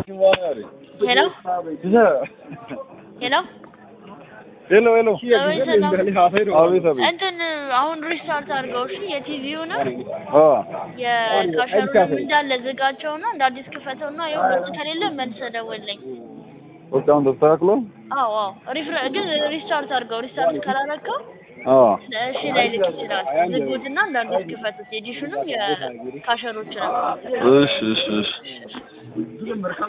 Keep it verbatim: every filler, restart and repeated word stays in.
ሄሎ ሄሎ ሄሎ ሄሎ አቤት አቤት እንትን አሁን ሪስታርት አድርገው እሺ የቲቪውን አ የካሸሩን እንዳለ ዝጋቸውና እንደ አዲስ ክፈተውና ይኸው ድምጽ ከሌለ መልሰ ደውልልኝ ወጣውን ተስተካክሎ አዎ አዎ ሪፍረ ግን ሪስታርት አድርገው ሪስታርት ካላረከው አዎ እሺ ላይ ልክ ይችላል ዝጉትና እንደ አዲስ ክፈቱት ኤዲሽኑም የካሸሮች ነው እሺ እሺ እሺ